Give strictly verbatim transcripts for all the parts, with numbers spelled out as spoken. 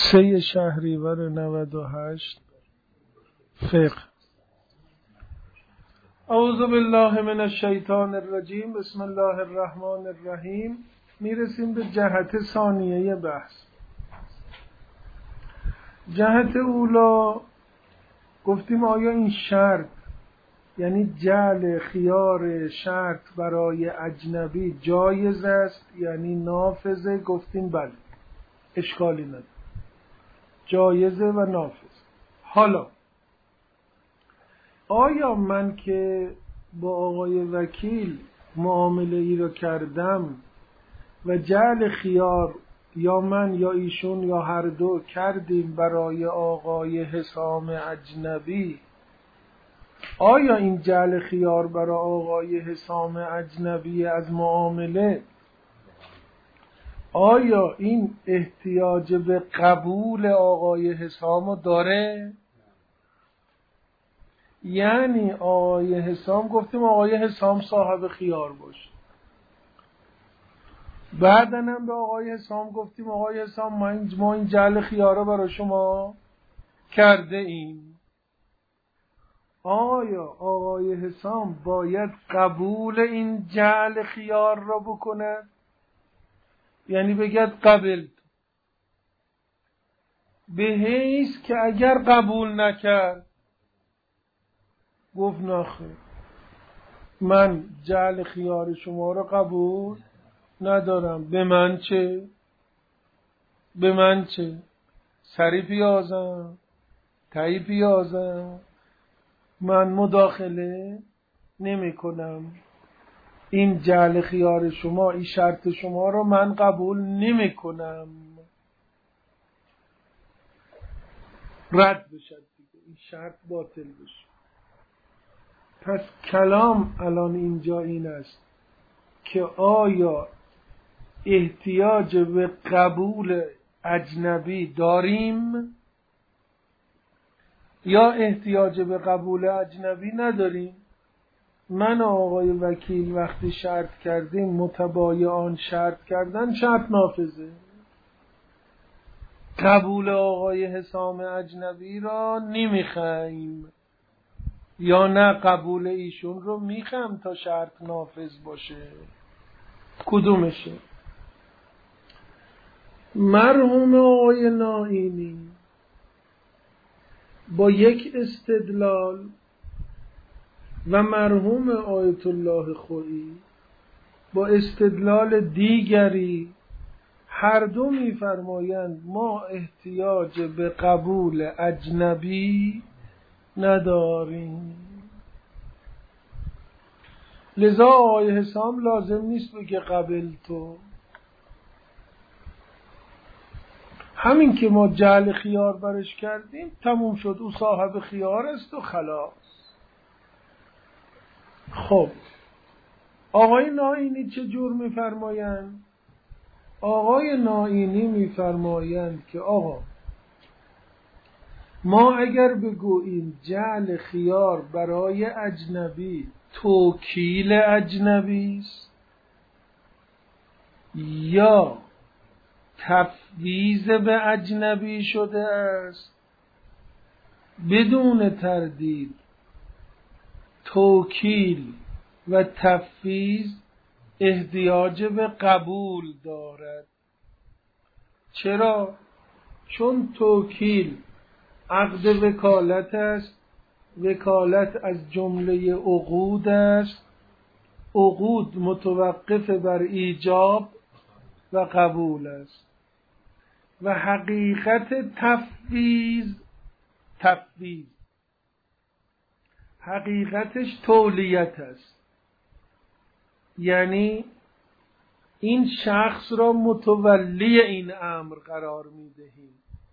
سه شهریور نود و هشت فقه. اعوذ بالله من الشیطان الرجیم. بسم الله الرحمن الرحیم. میرسیم به جهت ثانیه بحث. جهت اولا گفتیم آیا این شرط، یعنی جعل خیار شرط برای اجنبی جایز است یعنی نافذه؟ گفتیم بله، اشکالی نداره، جایزه و نافذ. حالا آیا من که با آقای وکیل معامله ای رو کردم و جعل خیار یا من یا ایشون یا هر دو کردیم برای آقای حسام اجنبی، آیا این جعل خیار برای آقای حسام اجنبی از معامله، آیا این احتیاج به قبول آقای حسام داره؟ یعنی آقای حسام، گفتیم آقای حسام صاحب خیار باشه، بعدن هم به آقای حسام گفتیم آقای حسام ما این, ما این جعل خیار رو برای شما کرده ایم. آیا آقای حسام باید قبول این جعل خیار را بکند؟ یعنی بگید قبل، به حیث که اگر قبول نکرد گفت نخیر، من جعل خیار شما را قبول ندارم، به من چه؟ به من چه؟ سری پیازم، تایی پیازم، من مداخله نمی کنم، این جعل خیار شما، این شرط شما رو من قبول نمی کنم، رد بشد دیگه، این شرط باطل بشه. پس کلام الان اینجا این است که آیا احتیاج به قبول اجنبی داریم یا احتیاج به قبول اجنبی نداریم؟ من و آقای وکیل وقتی شرط کردیم متبایعان شرط کردن، شرط نافذه، قبول آقای حسام اجنبی را نمیخوایم یا نه قبول ایشون رو میخوام تا شرط نافذ باشه؟ کدومشه؟ مرحوم آقای نائینی با یک استدلال و مرحوم آیت الله خویی با استدلال دیگری هر دو میفرمایند ما احتیاج به قبول اجنبی نداریم. لذا آقای حسام لازم نیست بگه قبل تو، همین که ما جعل خیار برش کردیم تموم شد، او صاحب خیار است و خلاص. خب آقای نائینی چه جور میفرمایند؟ آقای نائینی میفرمایند که آقا ما اگر بگوییم جعل خیار برای اجنبی توکیل اجنبی است یا تفویض به اجنبی شده است، بدون تردید توکیل و تفویض احتیاج به قبول دارد. چرا؟ چون توکیل عقد وکالت است، وکالت از جمله عقود است، عقود متوقف بر ایجاب و قبول است و حقیقت تفویض، تفویض حقیقتش تولیت است، یعنی این شخص را متولی این امر قرار میدهیم.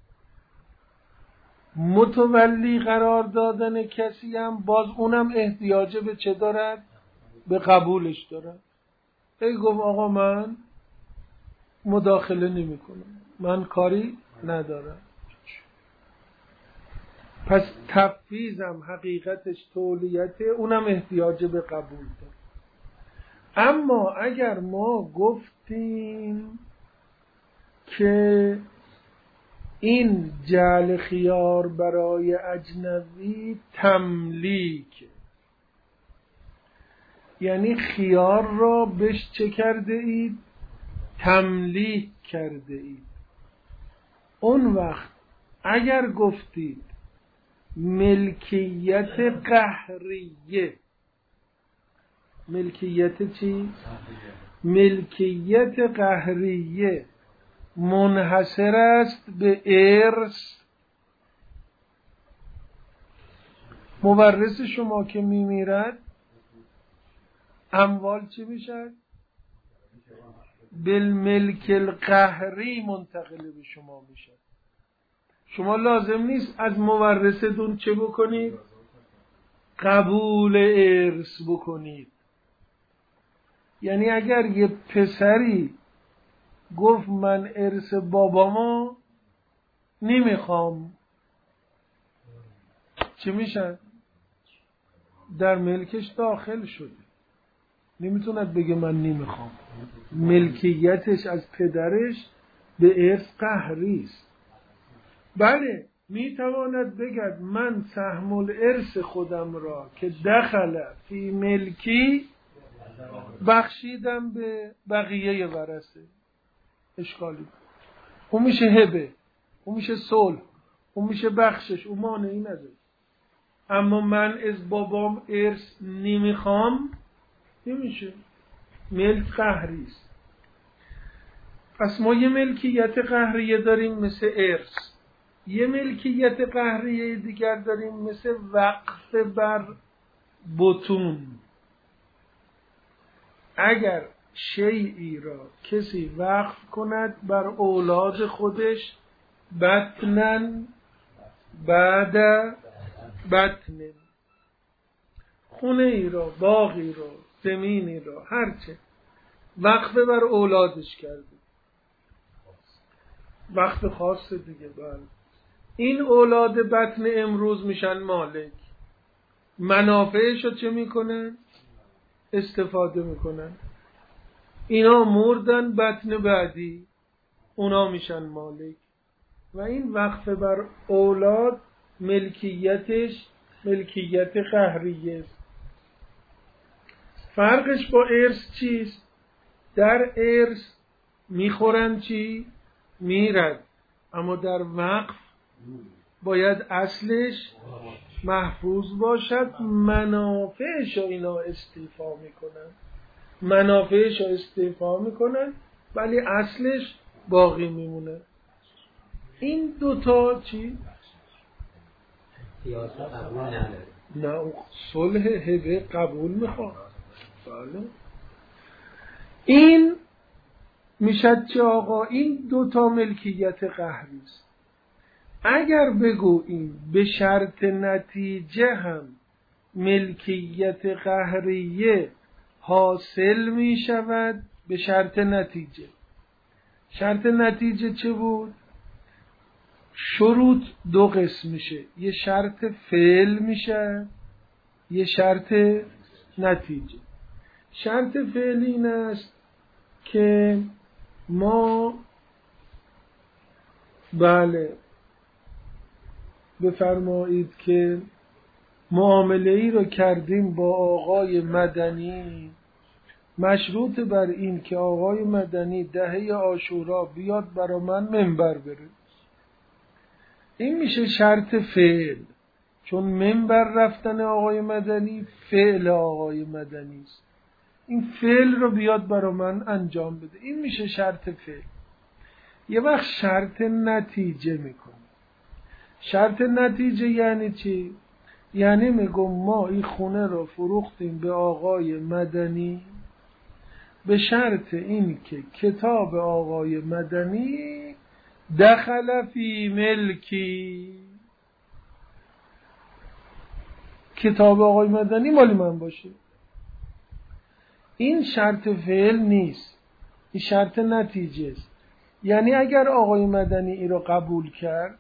متولی قرار دادن کسی هم باز اونم احتیاج به چه دارد؟ به قبولش دارد. ای گفت آقا من مداخله نمی کنم، من کاری ندارم. پس تفویضم حقیقتش تولیته، اونم احتیاج به قبول داره. اما اگر ما گفتیم که این جعل خیار برای اجنبی تملیک، یعنی خیار را بهش چه کرده اید؟ تملیک کرده اید. اون وقت اگر گفتید ملکیت قهریه، ملکیت چی؟ ملکیت قهریه منحصر است به ارث. مورث شما که میمیرد اموال چی میشد؟ بالملک القهری منتقل به شما میشد. شما لازم نیست از مورثتون چه بکنید؟ قبول ارث بکنید. یعنی اگر یه پسری گفت من ارث بابامو نمیخوام، چی میشن؟ در ملکش داخل شده، نمیتوند بگه من نمیخوام. ملکیتش از پدرش به ارث قهری است. بله میتواند بگد من سهم الارث خودم را که دخل فی ملکی بخشیدم به بقیه ورثه، اشکالی اون میشه هبه، اون میشه صلح، اون میشه بخشش، اون مانعی نداره. اما من از بابام ارث نمیخوام، نمیشه، ملک قهری است. پس ما یه ملکیت قهریه داریم مثل ارث، یه ملکیت قهریه دیگر داریم مثل وقف بر بطون. اگر شیئی را کسی وقف کند بر اولاد خودش بطنن بعد بطن، خونه ای را، باغی را، زمینی را، هرچه وقف بر اولادش کرده، وقف خاص دیگه. بله این اولاد بطن امروز میشن مالک، منافعش رو چه میکنن؟ استفاده میکنن. اینا مردن بطن بعدی، اونا میشن مالک. و این وقف بر اولاد ملکیتش ملکیت قهریه است. فرقش با ارث چیست؟ در ارث میخورن چی؟ میرد، اما در وقف باید اصلش محفوظ باشد. منافعش رو اینا استیفا میکنن، منافعش رو استیفا میکنن ولی اصلش باقی میمونه. این دوتا چی؟ نه صلح هبه قبول میخواد. بله این میشد چه آقا؟ این دوتا ملکیت قهری است. اگر بگوییم به شرط نتیجه هم ملکیت قهریه حاصل می شود، به شرط نتیجه. شرط نتیجه چه بود؟ شروط دو قسم میشه، یه شرط فعل میشه، یه شرط نتیجه. شرط فعل این است که ما بله بفرمایید که معامله ای رو کردیم با آقای مدنی، مشروط بر این که آقای مدنی دهه عاشورا بیاد برا من منبر بره. این میشه شرط فعل، چون منبر رفتن آقای مدنی فعل آقای مدنی است. این فعل رو بیاد برا من انجام بده، این میشه شرط فعل. یه وقت شرط نتیجه میکنه. شرط نتیجه یعنی چی؟ یعنی میگم ما این خونه رو فروختیم به آقای مدنی به شرط این که کتاب آقای مدنی دخل فی ملکی، کتاب آقای مدنی مالی من باشه. این شرط فعل نیست، این شرط نتیجه است. یعنی اگر آقای مدنی این رو قبول کرد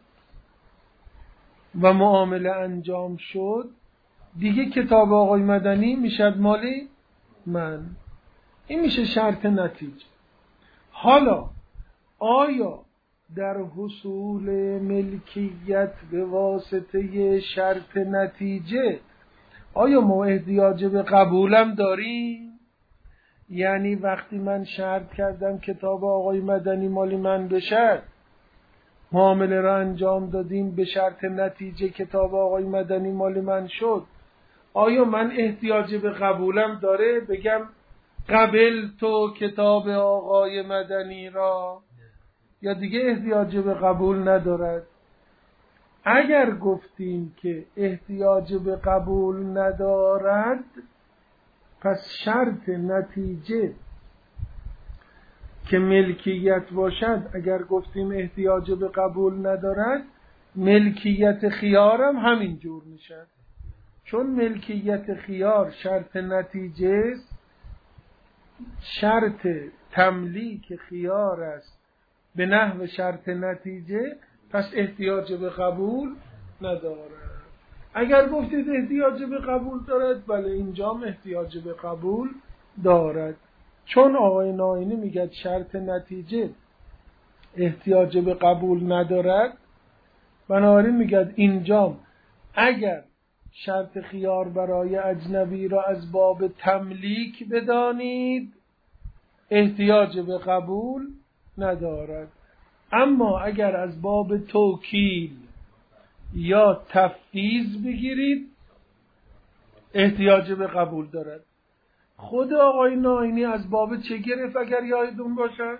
و معامله انجام شد، دیگه کتاب آقای مدنی میشد مالی من. این میشه شرط نتیجه. حالا آیا در حصول ملکیت به واسطه شرط نتیجه آیا ما احتیاج به قبولم داریم؟ یعنی وقتی من شرط کردم کتاب آقای مدنی مالی من بشه، معامله را انجام دادیم به شرط نتیجه کتاب آقای مدنی مالی من شد، آیا من احتیاج به قبولم داره بگم قبل تو کتاب آقای مدنی را، یا دیگه احتیاج به قبول ندارد؟ اگر گفتیم که احتیاج به قبول ندارد، پس شرط نتیجه که ملکیت باشد، اگر گفتیم احتیاج به قبول ندارد، ملکیت خیار هم همین جور میشه. چون ملکیت خیار شرط نتیجه است، شرط تملیک خیار است به نحو شرط نتیجه، پس احتیاج به قبول ندارد. اگر گفتید احتیاج به قبول دارد، بله اینجا احتیاج به قبول دارد. چون آقای ناینی میگه شرط نتیجه احتیاج به قبول ندارد، بنابراین میگه اینجا اگر شرط خیار برای اجنبی را از باب تملیک بدانید، احتیاج به قبول ندارد. اما اگر از باب توکیل یا تفویض بگیرید، احتیاج به قبول دارد. خود آقای ناینی از باب چه گرفت اگر یادتون باشه؟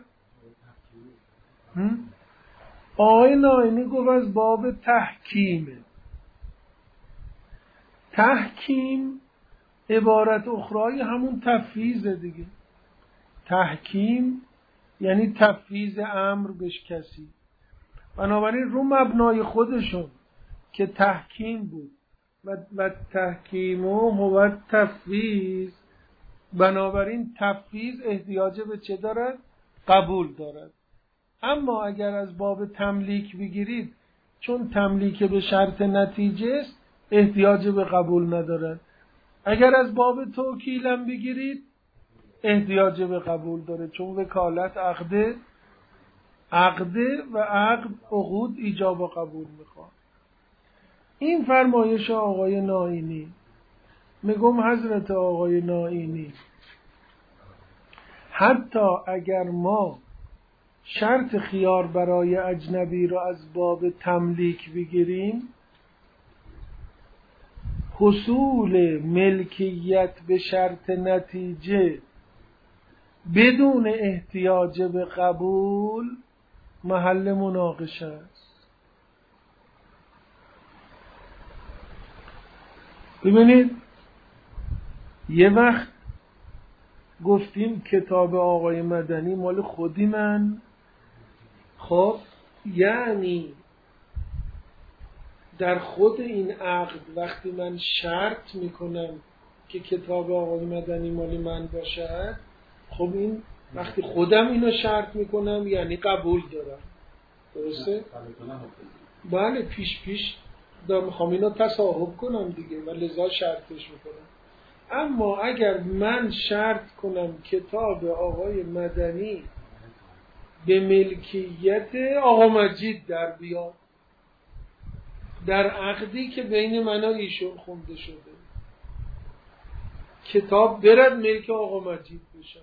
آقای ناینی گفت از باب تحکیمه. تحکیم عبارت اخرای همون تفویض دیگه. تحکیم یعنی تفویض امر بهش کسی. بنابراین رو مبنای خودشون که تحکیم بود و, و تحکیم و هو تفویض، بنابراین تفویض احتیاج به چه دارد؟ قبول دارد. اما اگر از باب تملیک بگیرید، چون تملیک به شرط نتیجه است، احتیاج به قبول ندارد. اگر از باب توکیلم بگیرید، احتیاج به قبول داره، چون وکالت عقده عقده و عقد عقود ایجاب و قبول میخواد. این فرمایش آقای ناینی، میگم حضرت آقای ناینی حتی اگر ما شرط خیار برای اجنبی را از باب تملیک بگیریم، حصول ملکیت به شرط نتیجه بدون احتیاج به قبول محل مناقشه است. ببینید یه وقت گفتیم کتاب آقای مدنی مال خودی من، خب یعنی در خود این عقد وقتی من شرط میکنم که کتاب آقای مدنی مال من باشد، خب این وقتی خودم اینو شرط میکنم یعنی قبول دارم، درسته؟ بله پیش پیش دارم میخوام اینو تصاحب کنم دیگه و لذا شرطش میکنم. اما اگر من شرط کنم کتاب آقای مدنی به ملکیت آقا مجید در بیاد، در عقدی که بین من و ایشون خونده شده، کتاب برد ملک آقا مجید بشه،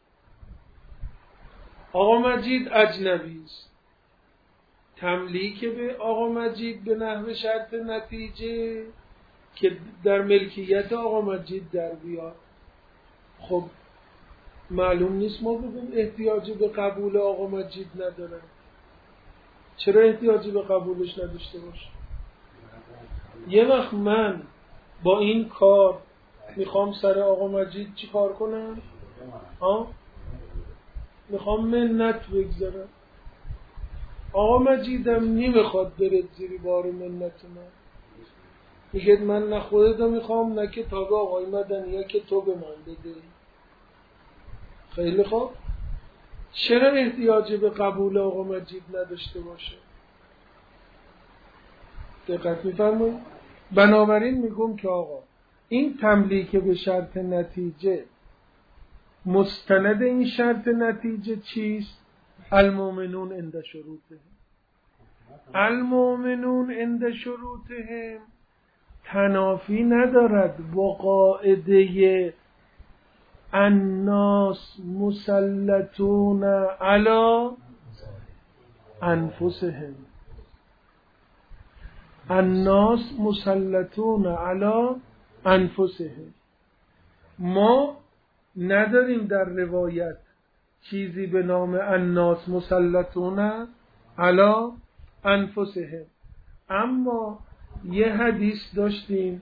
آقا مجید اجنبی است، تملیک به آقا مجید به نحو شرط نتیجه که در ملکیت آقا مجید در بیاد، خب معلوم نیست ما بگیم احتیاجی به قبول آقا مجید نداره. چرا احتیاجی به قبولش نداشته باشه؟ یه وقت من با این کار میخوام سر آقا مجید چی کار کنم؟ ها؟ میخوام منت بگذارم. آقا مجیدم نمیخواد برد زیر بار منت من، میگه من نه خودتو میخوام نه کتاب آقای مدنی که تو به من بده. خیلی خوب، چرا احتیاجی به قبول آقا مجید نداشته باشه؟ دقت میفرمایید؟ بنابراین میگم که آقا این تملیک به شرط نتیجه، مستند این شرط نتیجه چیست؟ المؤمنون عند شروطه. المؤمنون عند شروطهم تنافی ندارد با قاعده الناس مسلطون علی انفسهم. الناس مسلطون علی انفسهم، ما نداریم در روایت چیزی به نام الناس مسلطون علی انفسهم، اما یه حدیث داشتیم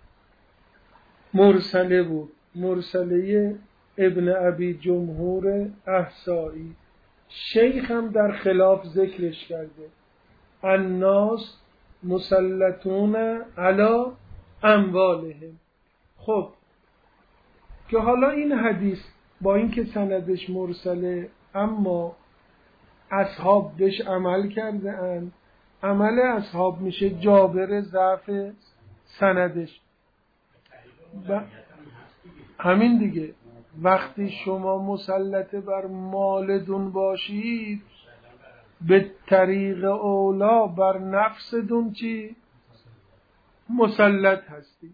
مرسله بود، مرسله ابن ابی جمهور احصایی، شیخ هم در خلاف ذکرش کرده، الناس مسلطون علی اموالهم. خب که حالا این حدیث با اینکه سندش مرسله اما اصحاب بهش عمل کرده اند، عمل اصحاب میشه جابر ضعف سندش. ب... همین دیگه، وقتی شما مسلط بر مالدون باشید به طریق اولا بر نفسدون چی؟ مسلط هستی.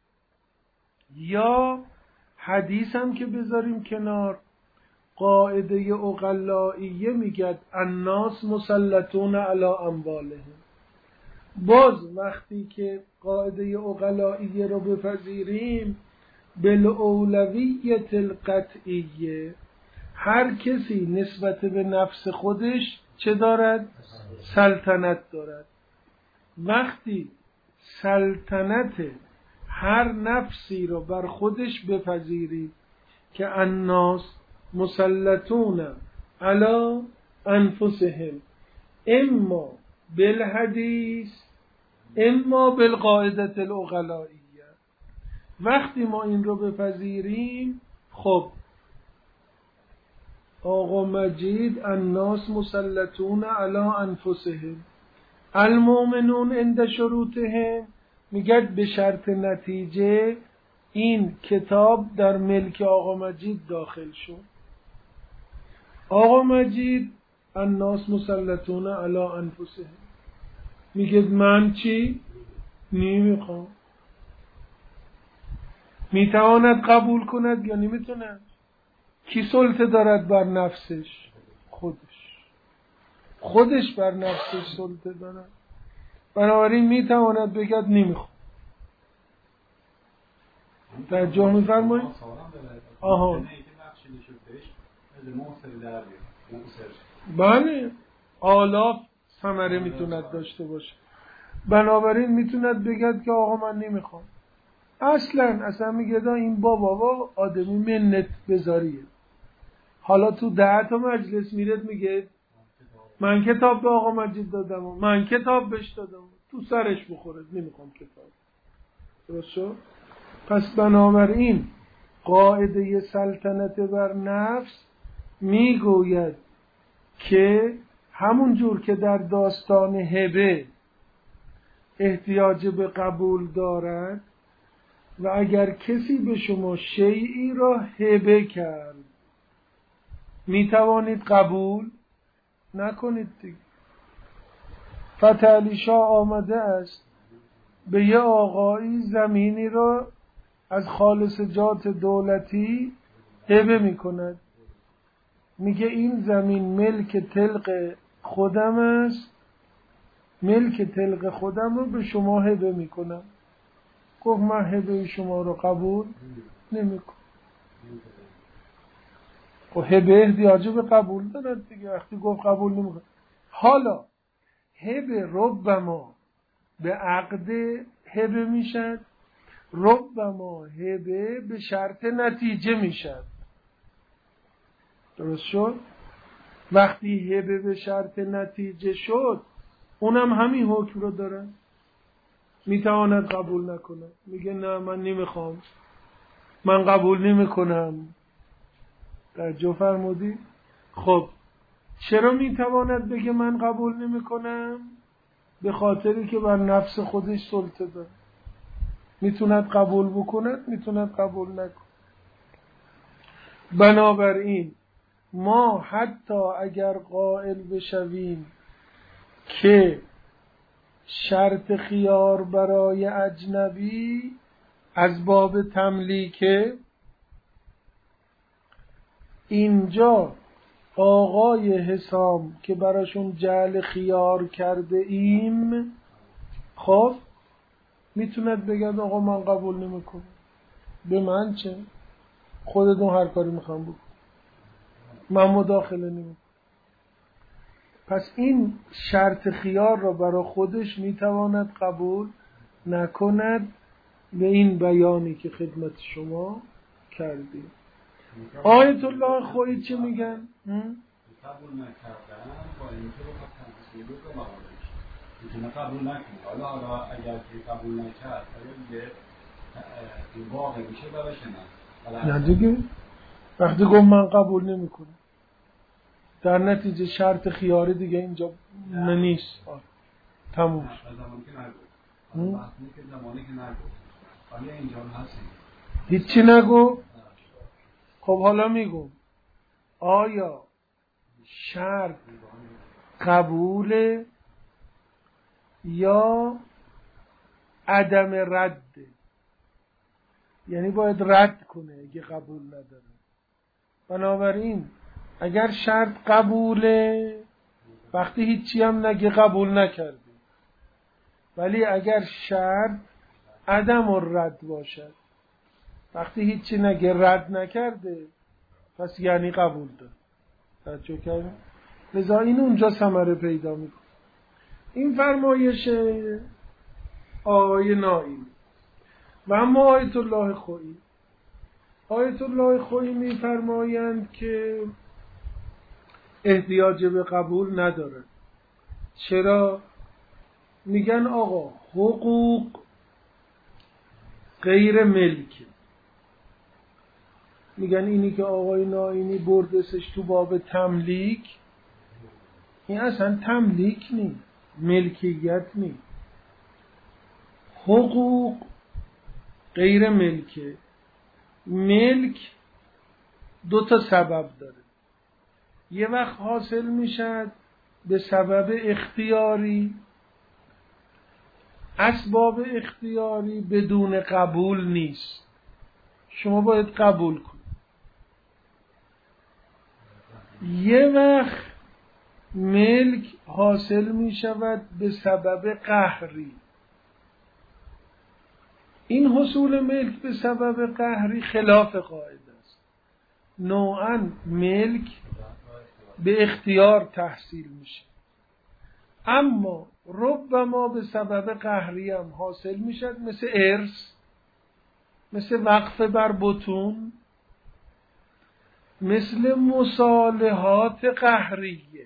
یا حدیث هم که بذاریم کنار، قاعده عقلائیه میگه الناس مسلطون علی اموالهم. باز وقتی که قاعده عقلائیه رو بپذیریم بالاولویت القطعیه، هر کسی نسبت به نفس خودش چه دارد؟ سلطنت دارد. وقتی سلطنت هر نفسی رو بر خودش بپذیرید که الناس مسلطون علی انفسهم اما بالحدیث اما بالقاعده العقلائیه، وقتی ما این رو بپذیریم، خب آقا مجید الناس مسلطون علی انفسهم المؤمنون عند شروطهم میگه به شرط نتیجه این کتاب در ملک آقا مجید داخل شد. آقا مجید الناس مسلطون علی انفسهم میگه من چی؟ نمیخوام. میتواند قبول کند یا نمیتونه؟ کی سلطه دارد بر نفسش؟ خودش. خودش بر نفسش سلطه دارد، بنابراین میتواند بگد نمیخوام. توجه میفرمایید؟ آها بله، آلاف ثمره میتوند داشته باشه، بنابراین میتوند بگد که آقا من نمیخوام. اصلا اصلا میگه این بابا بابا آدمی منت بذاریه. حالا تو ده تا مجلس میرد میگه من کتاب به آقا مجید دادم و من کتاب بهش دادم، تو سرش بخوره نمیخوام کتاب. درست شد؟ پس بنابراین قاعده سلطنت بر نفس میگوید که همون جور که در داستان هبه احتیاج به قبول دارد و اگر کسی به شما شیئی را هبه کرد میتوانید قبول نکنید دیگه. فتح علی شاه آمده است به یه آقایی زمینی را از خالصجات دولتی هبه میکند، میگه این زمین ملک طلق خودم است، ملک طلق خودم رو به شما هبه میکنم. گفت من هبه شما رو قبول نمیکنم. خب هبه احتیاج به قبول دارد دیگه، وقتی گفت قبول نمیکنم. حالا هبه ربما به عقد هبه میشد، ربما هبه به شرط نتیجه میشد. درست شد؟ وقتی هبه به شرط نتیجه شد اونم همین حکم رو داره، میتواند قبول نکنه، میگه نه من نمیخوام، من قبول نمیکنم. توجه فرمودی؟ خب چرا میتواند بگه من قبول نمیکنم؟ به خاطری که بر نفس خودش سلطه داره، میتوند قبول بکند میتوند قبول نکند. بنابراین ما حتی اگر قائل بشویم که شرط خیار برای اجنبی از باب تملیکه، اینجا آقای حسام که براشون جعل خیار کرده ایم، خب میتوند بگد آقا من قبول نمیکنم، به من چه، خودتون هر کاری میخوام بکن، من مداخله نمیکنم. پس این شرط خیار را برای خودش میتواند قبول نکند به این بیانی که خدمت شما کردیم. آیت الله خویی چه میگن؟ قبول نکردن با اینکه بخواد تنسیل رو موارد میتونه قبول نکنه. حالا حالا اگر که قبول نکرد آیا دیگه واقع میشه براش نه؟ نه دیگه، وقتی گفت من قبول نمیکنم در نتیجه شرط خیاری دیگه اینجا نیست. تموم شد. زمانی که نگو وقتی که زمانی که نگو حالا اینجا هستیم هیچی نگو. خب حالا میگم آیا شرط قبوله یا عدم رد؟ یعنی باید رد کنه اگه قبول نداره. بنابراین اگر شرط قبوله وقتی هیچی هم نگه قبول نکرده، ولی اگر شرط عدم رد باشد وقتی هیچی نگه رد نکرده پس یعنی قبول داره. توجه کردیم؟ لذا این اونجا ثمره پیدا میکنه. این فرمایش آقای نائینی. و اما آیت الله خویی، آیت الله خویی میفرمایند که احتیاج به قبول نداره. چرا؟ میگن آقا حقوق غیر ملکه. میگن اینی که آقای نائینی بردسش تو باب تملیک، این اصلا تملیک نی، ملکیت نی. حقوق غیر ملکه. ملک دو تا سبب داره. یه وقت حاصل میشد به سبب اختیاری، اسباب اختیاری بدون قبول نیست، شما باید قبول کنید. یه وقت ملک حاصل می شود به سبب قهری. این حصول ملک به سبب قهری خلاف قاعده است. نوعاً ملک به اختیار تحصیل میشه، اما ربما به سبب قهری هم حاصل میشد، مثل ارث، مثل وقف بر بطون، مثل مصالحات قهریه.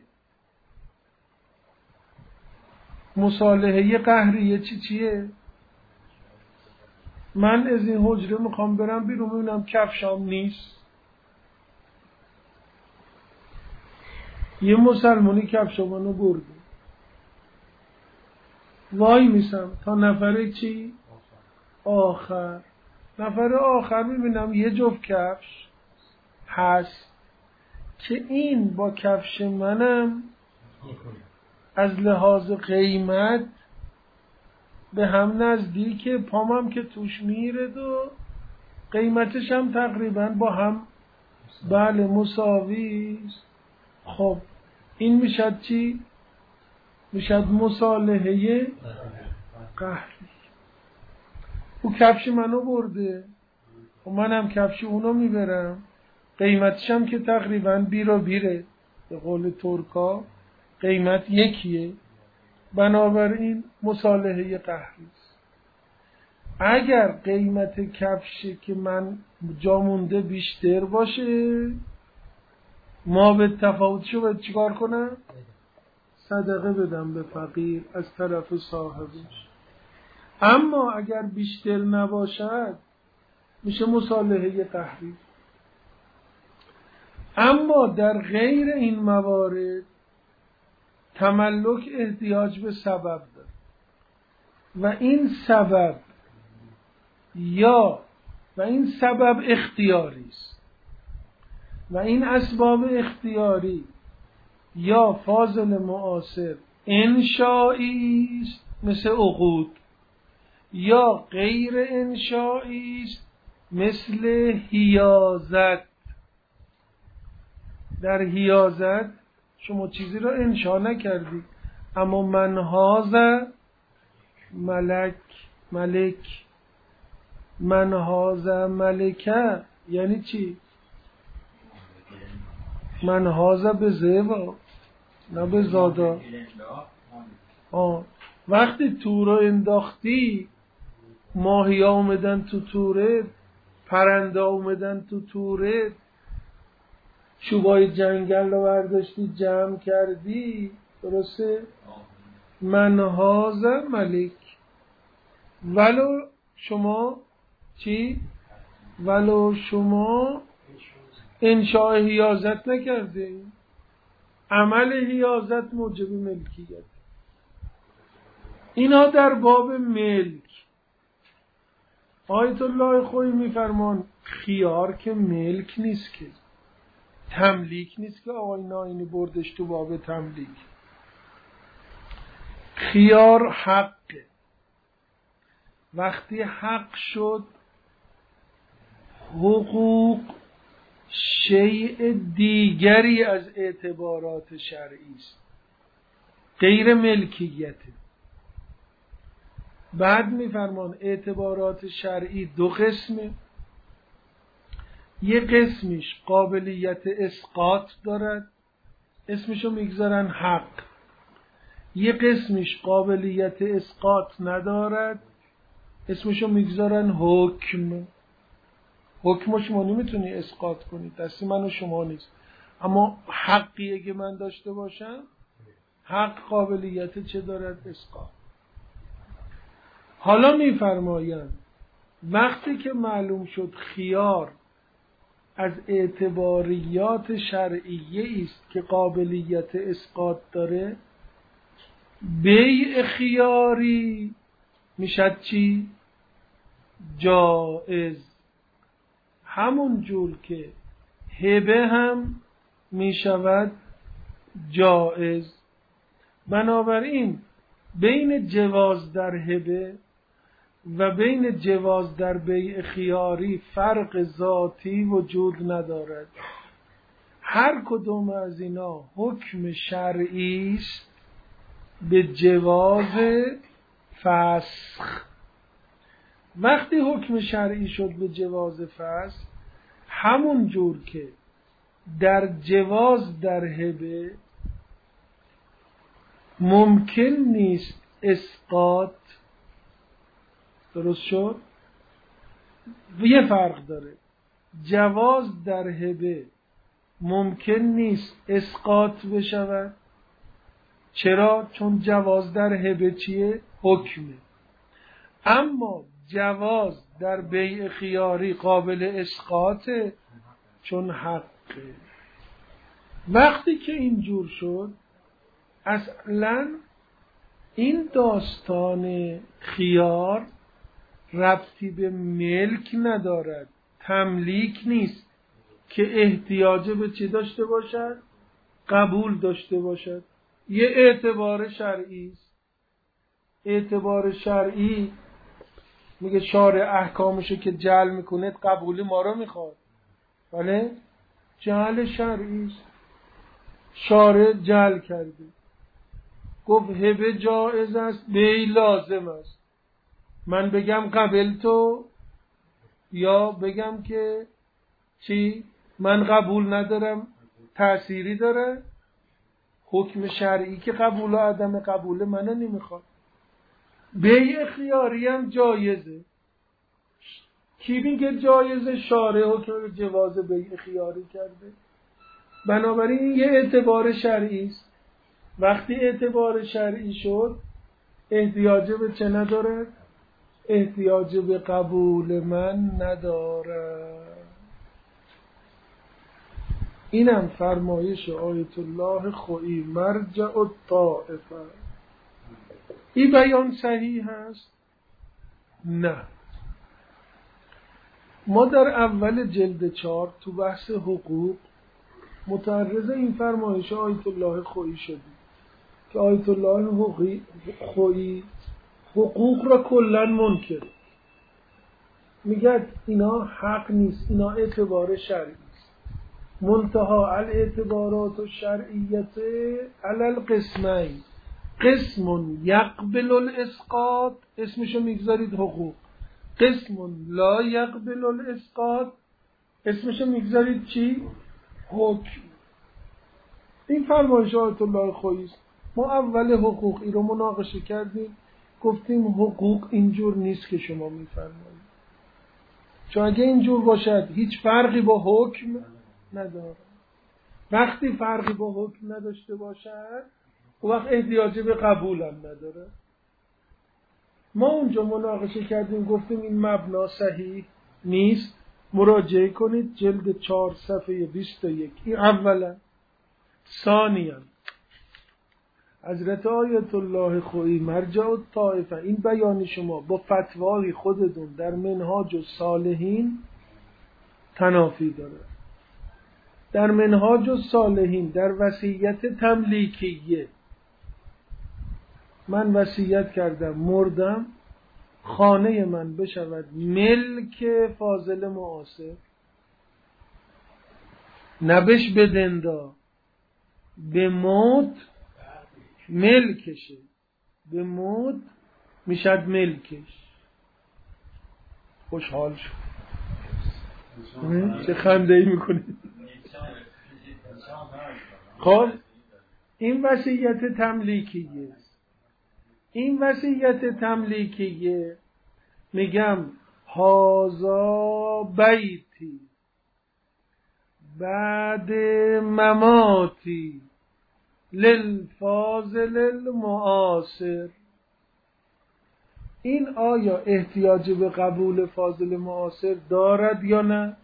مصالحه قهریه چی چیه؟ من از این حجره میخوام برم بیرون ببینم کفشام نیست. یه مسلمانی کفشامونو برده، وای میسم تا نفر چی؟ آخر. نفر آخر میبینم یه جفت کفش هست که این با کفش منم از لحاظ قیمت به هم نزدیکه، پامم که توش میره و قیمتش هم تقریبا با هم بله مساوی است. خب این میشد چی؟ میشد مصالحه قهری. او کفش منو برده و منم کفش اونو میبرم، قیمتش هم که تقریبا بیر و بیره، به قول ترکا قیمت یکیه، بنابراین مصالحه قهری است. اگر قیمت کفش که من جا مونده بیشتر باشه، ما به تفاوتشو باید چیکار کنم؟ صدقه بدم به فقیر از طرف صاحبش. اما اگر بیشتر نباشد میشه مصالحه قهری. اما در غیر این موارد تملک احتیاج به سبب داره و این سبب یا و این سبب اختیاری است و این اسباب اختیاری یا فاضل معاصر انشایی است مثل عقود، یا غیر انشایی است مثل حیازت. در حیازت شما چیزی را انشا نکردید، اما منهازه ملک ملک منهازه ملکه یعنی چی؟ منهازه به زیبا نه به زادا. آه. وقتی تو رو انداختی، ماهی ها اومدن تو توره، پرنده اومدن تو توره، چوبای جنگل رو برداشتی جمع کردی، درسته؟ منهازه ملک. ولو شما چی؟ ولو شما انشاء حیازت نکرده، عمل حیازت موجب ملکیت. اینا در باب ملک. آیت الله خویی میفرمان خیار که ملک نیست، که تملیک نیست که آقای ناینی بردش تو باب تملیک. خیار حقه. وقتی حق شد، حقوق شیء دیگری از اعتبارات شرعی است، غیر ملکیته. بعد میفرمان اعتبارات شرعی دو قسمه، یه قسمیش قابلیت اسقاط دارد، اسمشو میگذارن حق. یه قسمیش قابلیت اسقاط ندارد، اسمشو میگذارن حکم. حکم شما نمیتونی اسقاط کنی، دست من و شما نیست. اما حقیه که من داشته باشم، حق قابلیت چه دارد؟ اسقاط. حالا میفرمایند وقتی که معلوم شد خیار از اعتباریات شرعیه است که قابلیت اسقاط داره، بیع خیاری میشد چی؟ جائز. همون جور که هبه هم میشود جائز. بنابراین بین جواز در هبه و بین جواز در بیع خیاری فرق ذاتی وجود ندارد. هر کدوم از اینا حکم شرعی است به جواز فسخ. وقتی حکم شرعی شد به جواز فسخ، همون جور که در جواز در هبه ممکن نیست اسقاط، درست شد؟ یه فرق داره. جواز در هبه ممکن نیست اسقاط بشود. چرا؟ چون جواز در هبه چیه؟ حکمه. اما جواز در بیع خیاری قابل اسقاطه، چون حقه. وقتی که اینجور شد، اصلا این داستان خیار ربطی به ملک ندارد، تملیک نیست که احتیاج به چی داشته باشد؟ قبول داشته باشد. یه اعتبار شرعی است. اعتبار شرعی میگه شارع احکامشو که جعل میکنه قبولی ما رو میخواد، بله؟ جعل شرعی است. شارع جعل کرده، گفت هبه جایز است، بیع لازم است. من بگم قبل تو، یا بگم که چی؟ من قبول ندارم، تأثیری داره؟ حکم شرعی که قبول و عدم قبول منو نمیخواد. بیع خیاری هم جایزه. کی میگه جایزه؟ شارع حکم جواز بیع خیاری کرده. بنابراین این یه اعتبار شرعی است. وقتی اعتبار شرعی شد، احتیاج به چه نداره؟ احتیاج به قبول من نداره. اینم فرمایش آیت الله خویی مرجع الطائفه. این بیان صحیح هست؟ نه. ما در اول جلد چهار تو بحث حقوق متعرض این فرمایش آیت الله خویی شدیم که آیت الله خویی حقوق را کلا منکر میگه اینا حق نیست، اینا اعتبار شرعی است. منتها الاعتبارات الشرعیت علی القسمین، قسم یقبل الاسقاط، اسمشو میگذارید حقوق، قسم لا یقبل الاسقاط، اسمشو میگذارید چی؟ حکم. این فرمایش آیت الله خویی است. ما اول حقوقی رو مناقشه کردیم، گفتیم حقوق اینجور نیست که شما میفرمایید، چون اگه اینجور باشد هیچ فرقی با حکم نداره. وقتی فرقی با حکم نداشته باشد اون وقت احتیاج به قبول هم نداره. ما اونجا مناقشه کردیم، گفتیم این مبنا صحیح نیست، مراجعه کنید جلد چهار صفحه بیست و یک. این اولا. ثانیا حضرت آیت الله خویی مرجع الطائفه، این بیان شما با فتوای خودتون در منهاج الصالحین تنافی داره. در منهاج الصالحین در وصیت تملیکیه من وصیت کردم مردم خانه من بشود ملک فاضل معاصر، نبش بدندا به موت ملکشه، به موت میشد ملکش. خوشحال شد. چه خنده ای میکنید. خب این وصیت تملیکیه. این وصیت تملیکیه میگم هازا بیتی بعد مماتی للفاضل المعاصر. این آیا احتیاج به قبول فاضل معاصر دارد یا نه؟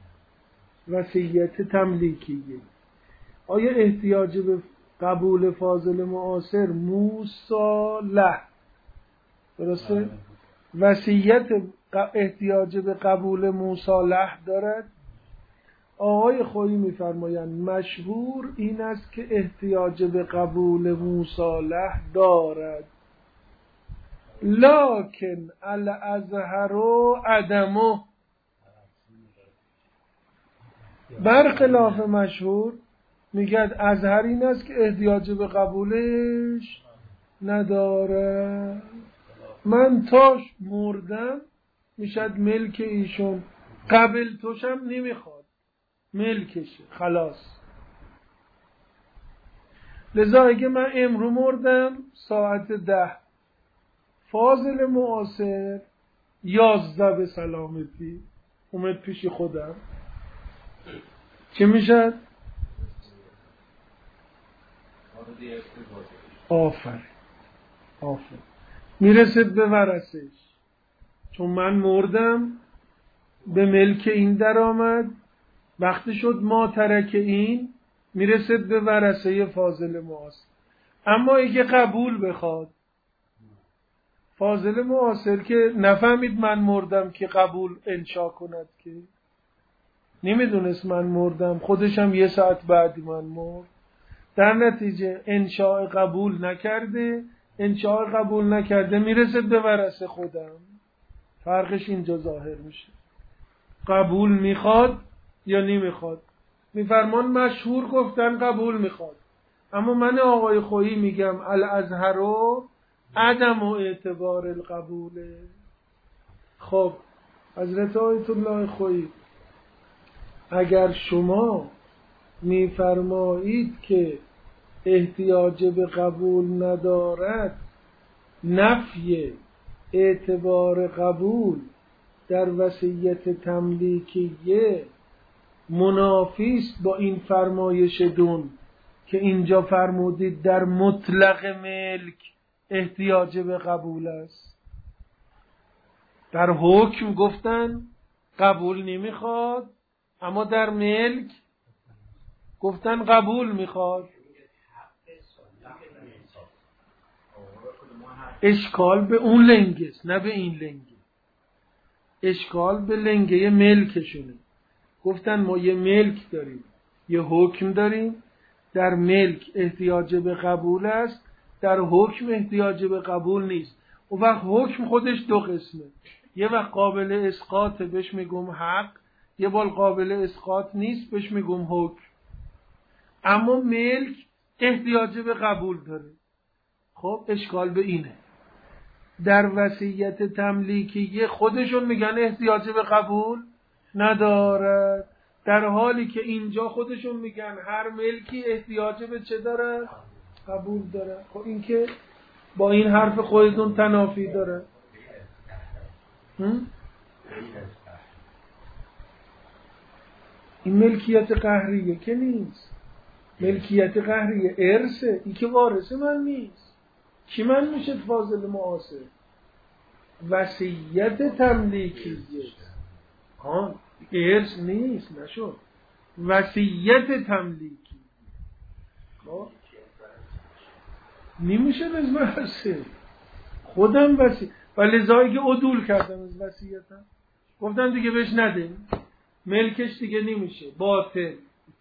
وصیت تملیکیه. آیا احتیاج به قبول فاضل معاصر موصالح، درسته؟ وصیت احتیاج به قبول موصالح دارد؟ آقای خویی میفرمایند مشهور این است که احتیاج به قبول موصالح دارد، لکن الازهر عدمه، برخلاف مشهور میگه ازهر این است که احتیاج به قبولش نداره. من تاش مردم میشد ملک ایشون، قبل توشم نمیخواد، ملکشه خلاص. لذا اگه من امرو مردم ساعت ده، فاضل معاصر یازده به سلامتی اومد پیش خودم، چه میشد؟ آفرین آفرین میرسد به ورثش، چون من مردم به ملک این در آمد، وقتی شد ما ترک این میرسد به ورثه فاضل معاصر. اما اگه قبول بخواد فاضل معاصر که نفهمید من مردم که قبول انشا کند، که نمیدونست من مردم، خودشم یه ساعت بعد من مرد، در نتیجه انشاء قبول نکرده، انشاء قبول نکرده میرسد به ورثه خودم. فرقش اینجا ظاهر میشه، قبول میخواد یا نمیخواد. میفرمان مشهور گفتن قبول میخواد، اما من آقای خویی میگم الازهر عدم و اعتبار القبوله. خب حضرت آیت الله خویی اگر شما میفرمایید که احتیاج به قبول ندارد، نفی اعتبار قبول در وصیت تملیکیه منافی است با این فرمایش دون که اینجا فرمودید در مطلق ملک احتیاج به قبول است. در حکم گفتن قبول نمیخواد، اما در ملک گفتن قبول میخواد. اشکال به اون لنگه است، نه به این لنگه. اشکال به لنگه ملکشونه. گفتن ما یه ملک داریم، یه حکم داریم، در ملک احتیاج به قبول است، در حکم احتیاج به قبول نیست. اون وقت حکم خودش دو قسمه، یه وقت قابل اسقاطه بهش میگم حق، یه بار قابل اسقاط نیست بهش میگم حکم. اما ملک احتیاج به قبول داره. خب اشکال به اینه در وصیت تملیکیه خودشون میگن احتیاج به قبول ندارد، در حالی که اینجا خودشون میگن هر ملکی احتیاج به چه داره؟ قبول داره. خب این که با این حرف خودتون تنافی داره. این ملکیت قهریه که نیست. ملکیت قهریه ارثه، این که وارث من نیست. کی من میشه فاضل معاصر؟ وصیت تملیکیه آن ارث نیست، نشد وصیت تملیکی. خب نمیشه از ورثه خودم وصیت، ولی زایی که عدول کردم از وصیتم گفتم دیگه بهش ندیم، ملکش دیگه نمیشه، باطل،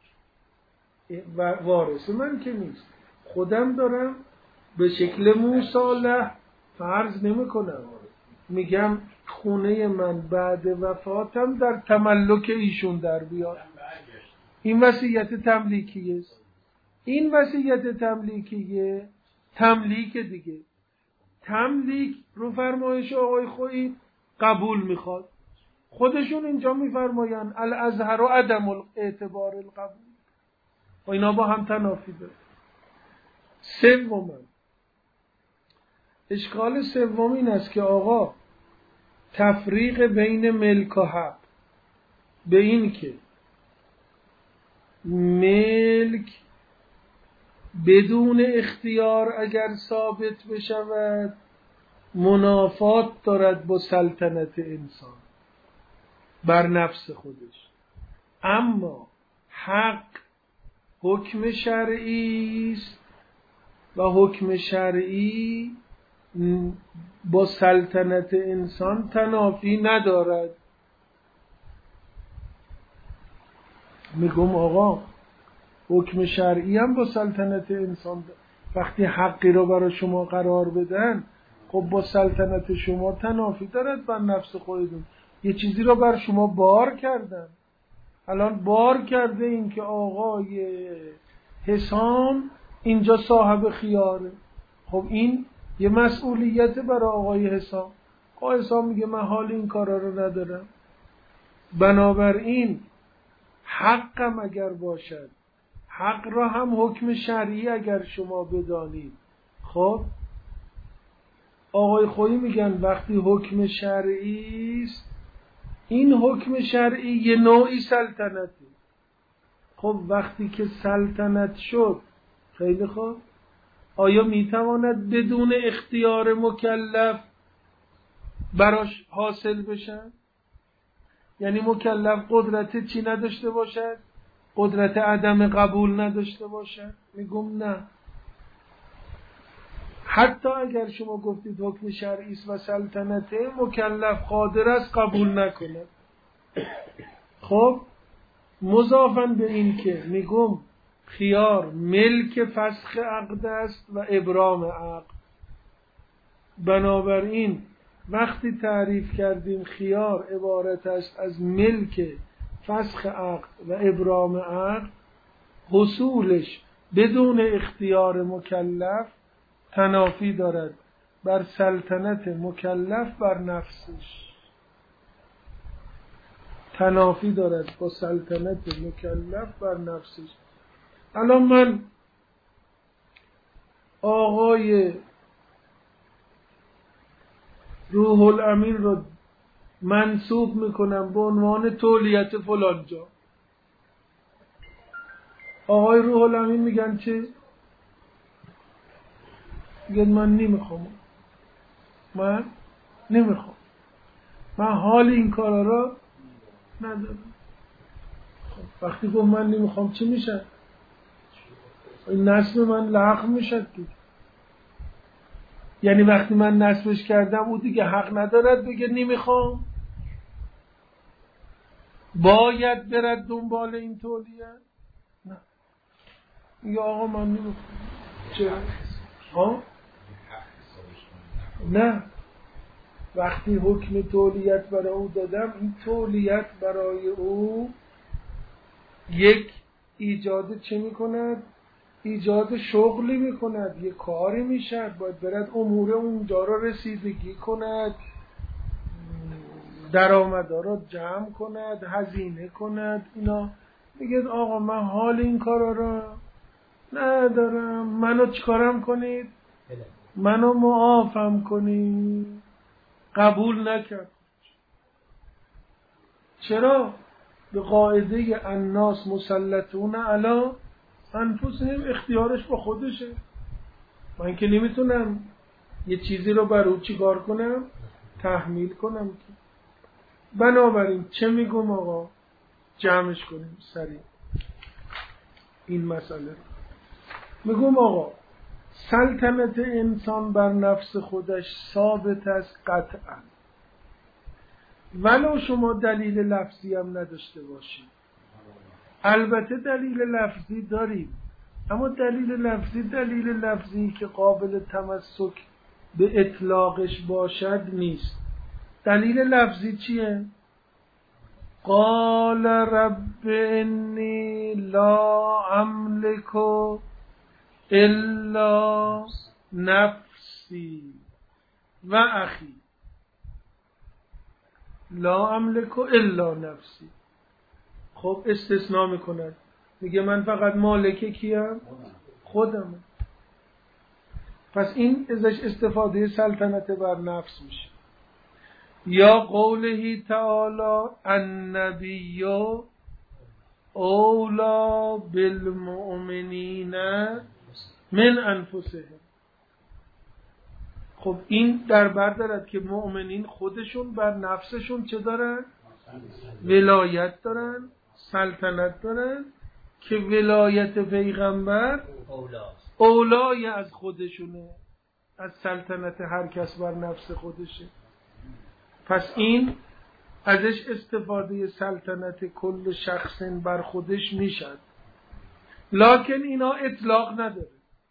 وارث من که نیست. خودم دارم به شکل موصالح فرض نمی کنم، میگم خونه من بعد وفاتم در تملک ایشون در بیاد. این وصیت تملیکیه است. این وصیت تملیکیه تملیک دیگه. تملیک رو فرمایش آقای خویی قبول میخواد. خودشون اینجا میفرماین الازهر و عدم اعتبار القبول و اینا با هم تنافی داره. سوم اشکال سوم این است که آقا تفریق بین ملک و حق به این که ملک بدون اختیار اگر ثابت بشود منافات دارد با سلطنت انسان بر نفس خودش، اما حق حکم شرعی است و حکم شرعی با سلطنت انسان تنافی ندارد. میگم آقا حکم شرعی هم با سلطنت انسان وقتی حقی رو برای شما قرار بدن خب با سلطنت شما تنافی دارد بر نفس خودتون. یه چیزی رو بر شما بار کردن، الان بار کرده این که آقای حسام اینجا صاحب خیاره. خب این یه مسئولیت برای آقای حسام. آقای حسام میگه من حال این کارا رو ندارم. بنابراین حقم اگر باشد، حق را هم حکم شرعی اگر شما بدانید، خب آقای خویی میگن وقتی حکم شرعی است این حکم شرعی یه نوعی سلطنتی. خب وقتی که سلطنت شد خیلی خوب، آیا میتواند بدون اختیار مکلف براش حاصل بشن؟ یعنی مکلف قدرت چی نداشته باشد؟ قدرت عدم قبول نداشته باشد؟ میگم نه. حتی اگر شما گفتید حکم شرعی است و سلطنته، مکلف قادر است قبول نکنه. خب مضافاً به این که میگم خیار ملک فسخ عقد است و ابرام عقد. بنابراین وقتی تعریف کردیم خیار عبارت است از ملک فسخ عقد و ابرام عقد، حصولش بدون اختیار مکلف تنافی دارد بر سلطنت مکلف بر نفسش، تنافی دارد با سلطنت مکلف بر نفسش. الان من آقای روح الامین رو منصوب میکنم به عنوان تولیت فلان جا. آقای روح الامین میگن چه؟ میگن من نمیخوام، من نمیخوام، من حال این کارا را ندارم. خب وقتی گفت من نمیخوام چی میشه؟ این نسب من لغو میشه دیگه. یعنی وقتی من نسبش کردم او دیگه حق ندارد بگه نمیخوام، باید برد دنبال این تولیه؟ نه، یا آقا من نمیخوام. چرا؟ ها؟ نه، وقتی حکم تولیت برای او دادم، این تولیت برای او یک ایجاد چه میکند؟ ایجاد شغلی میکند، یک کاری میشد، باید برد امور اونجا را رسیدگی کند، درآمدها را جمع کند، هزینه کند. اینا میگه آقا من حال این کارا را ندارم، منو چیکارم کنید؟ منو معافم کنید. قبول نکرد. چرا؟ به قاعده الناس مسلطون علی انفسهم، اختیارش با خودشه. من که نمیتونم یه چیزی رو بر او چیکار کنم؟ تحمیل کنم. بنابراین چه میگم آقا؟ جمعش کنیم سریع این مسئله. میگم آقا سلطنت انسان بر نفس خودش ثابت است قطعا، ولو شما دلیل لفظی هم نداشته باشید. البته دلیل لفظی داریم، اما دلیل لفظی دلیل لفظی که قابل تمسک به اطلاقش باشد نیست. دلیل لفظی چیه؟ قال رب انی لا املک الا نفسی و اخی. لا املک الا نفسی. خب استثناء میکند، میگه من فقط مالک کیم؟ خودم. پس این ازش استفاده سلطنت بر نفس میشه. یا قوله تعالی النبی اولا بالمؤمنین من انفسهم. خب این در بر دارد که مؤمنین خودشون بر نفسشون چه دارن؟ ولایت دارن، سلطنت دارن، که ولایت پیغمبر اولای از خودشونه، از سلطنت هر کس بر نفس خودشه. پس این ازش استفاده سلطنت کل شخص بر خودش میشد، لکن اینا اطلاق نداره.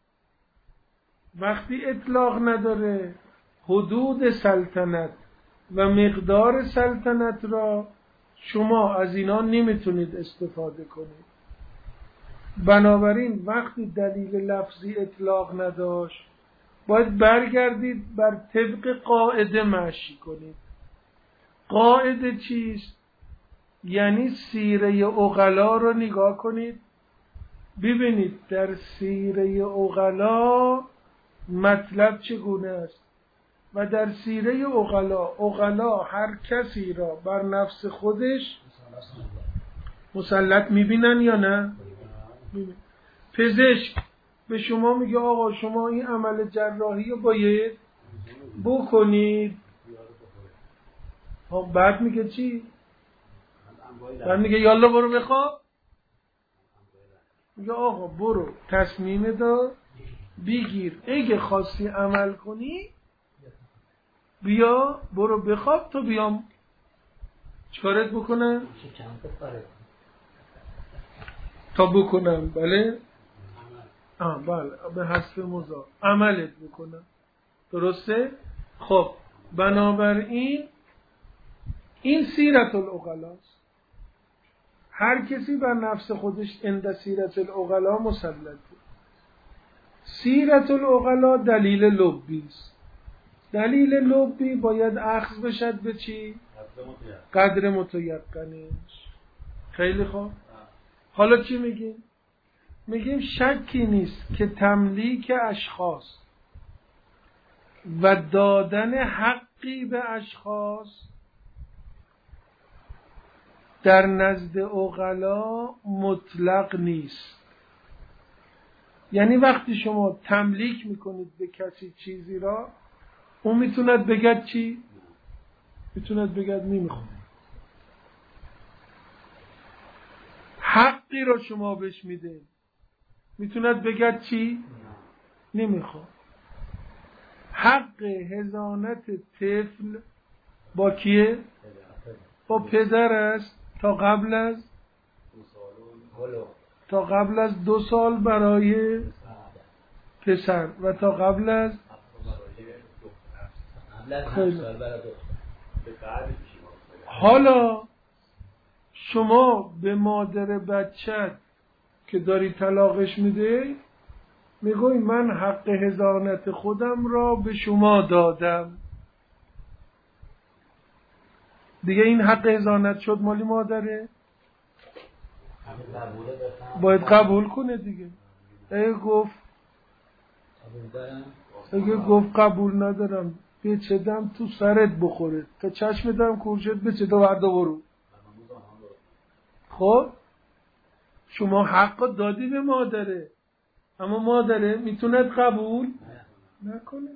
وقتی اطلاق نداره، حدود سلطنت و مقدار سلطنت را شما از اینا نمیتونید استفاده کنید. بنابراین وقتی دلیل لفظی اطلاق نداشت، باید برگردید بر طبق قاعده مشی کنید. قاعده چیست؟ یعنی سیره عقلا رو نگاه کنید، ببینید در سیره عقلا مطلب چگونه است. و در سیره عقلا، عقلا هر کسی را بر نفس خودش مسلط میبینن یا نه؟ میبینن. پزشک به شما میگه آقا شما این عمل جراحی رو باید بکنید. بعد میگه چی؟ بعد میگه یالا برو بخواب. میگه آقا برو تصمیم دار بگیر، اگه خواستی عمل کنی بیا برو بخواب تو بیام چکارت بکنم تا بکنم. بله آه بله به حسب مضاف عملت بکنم. درسته؟ خب بنابراین این سیرت العقلاست. هر کسی بر نفس خودش اند سیرت العقلا مسلطه. سیرت العقلا دلیل لبی است. دلیل لبی باید اخذ بشد به چی؟ قدر متیقنش. خیلی خوب. حالا چی میگیم؟ میگیم شکی نیست که تملیک اشخاص و دادن حقی به اشخاص در نزد عقلا مطلق نیست. یعنی وقتی شما تملیک میکنید به کسی چیزی را، اون میتوند بگد چی؟ میتوند بگد نمیخوام. حقی را شما بهش میده، میتوند بگد چی؟ نمیخوام. حق حضانت طفل با کیه؟ با پدر است تا قبل از تا قبل از دو سال برای پسر و تا قبل از خیلی. حالا شما به مادر بچت که داری طلاقش میده میگوی من حق حضانت خودم را به شما دادم، دیگه این حق حضانت شد مالی مادره، باید قبول کنه دیگه. اگه گفت اگه گفت قبول ندارم بچدم تو سرت بخوره تا چشم دارم کورشت بچه دو بردا برو. خب شما حق دادی به مادره، اما مادره میتوند قبول نکنه،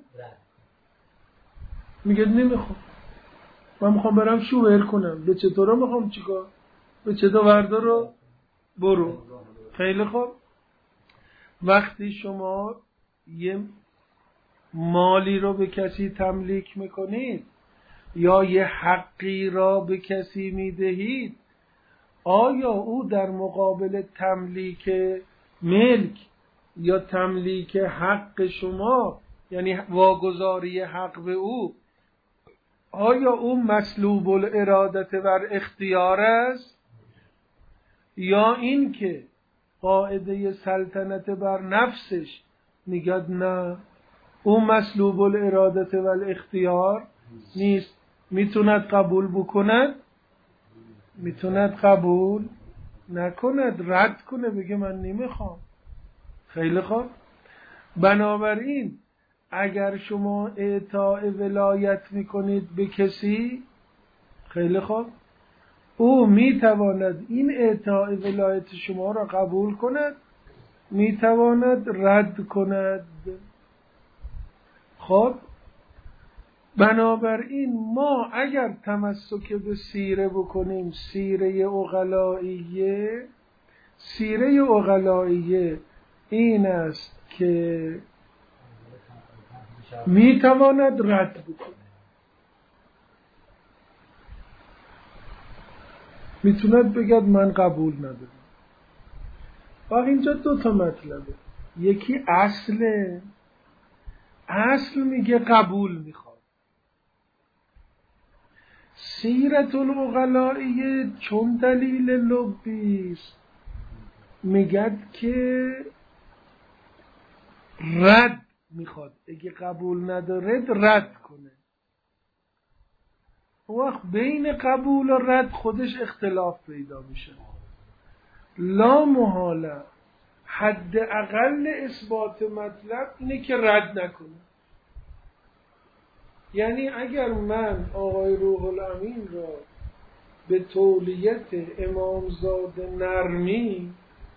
میگه نمیخوام، من میخوام برم شوهر کنم، به چطورا میخوام چیکار، به چه دو بردا رو برو. خیلی خوب. وقتی شما یه مالی رو به کسی تملیک میکنید یا یه حقی را به کسی میدهید، آیا او در مقابل تملیک ملک یا تملیک حق شما یعنی واگذاری حق به او، آیا او مسلوب الارادت بر اختیار است یا این که قاعده سلطنت بر نفسش میگد نه او مسلوب الارادت و الاختیار نیست، میتوند قبول بکند میتوند قبول نکند، رد کنه، بگه من نمیخوام. خیلی خوب. بنابراین اگر شما اعطاء ولایت میکنید به کسی، خیلی خوب، او میتواند این اعطاء ولایت شما را قبول کند، میتواند رد کند. خب بنابراین ما اگر تمسک به سیره بکنیم، سیره عقلائیه، سیره عقلائیه این است که میتواند رد بکنه، میتوند بگد من قبول ندارم. آه اینجا دو تا مطلبه، یکی اصله، اصل میگه قبول میخواد. سیرت العقلائیه چون دلیل لبیست میگد که رد میخواد، اگه قبول نداره رد کنه. وقت بین قبول و رد خودش اختلاف پیدا میشه. لا محاله حد اقل اثبات مطلب اینه که رد نکنه. یعنی اگر من آقای روح الامین را به تولیت امامزاده نرمی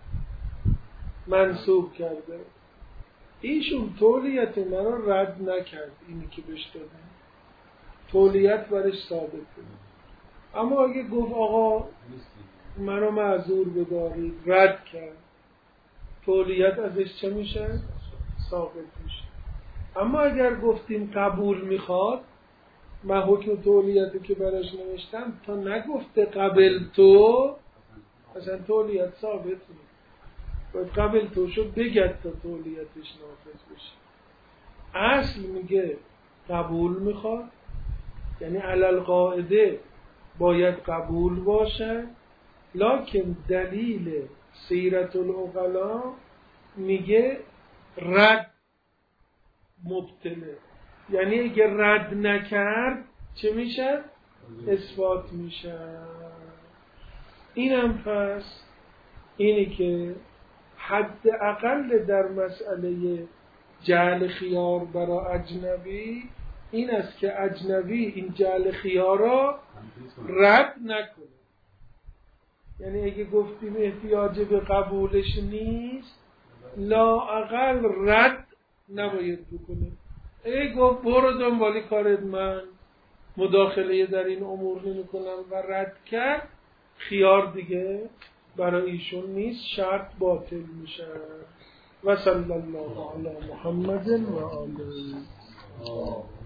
منسوب کرده، ایشون تولیت من را رد نکرد، اینی که بهش دادم تولیت برش ثابت کنه. اما اگه گفت آقا منو معذور بدارید، رد کرد، تولیت ازش چه میشه؟ ثابت میشه. اما اگر گفتیم قبول میخواد، من حکم تولیتی که براش نوشتم تا نگفته قبل تو اصلا تولیت ثابت نیست، باید قبل تو شد بگد تا تولیتش نافذ بشه. اصل میگه قبول میخواد، یعنی علل قاعده باید قبول باشه، لکن دلیل سیرت العقلا میگه رد مبتله، یعنی اگه رد نکرد چه میشه؟ اثبات میشه. اینم پس اینی که حد اقل در مسئله جعل خیار برای اجنبی این است که اجنبی این جعل خیار را رد نکنه. یعنی اگه گفتیم احتیاج به قبولش نیست، لااقل رد نباید بکنه. اگه گفت برو دنبالی کارت، من مداخله در این امور نمی کنم و رد کرد، خیار دیگه برای ایشون نیست، شرط باطل میشه. و صلی الله علی محمد و آله.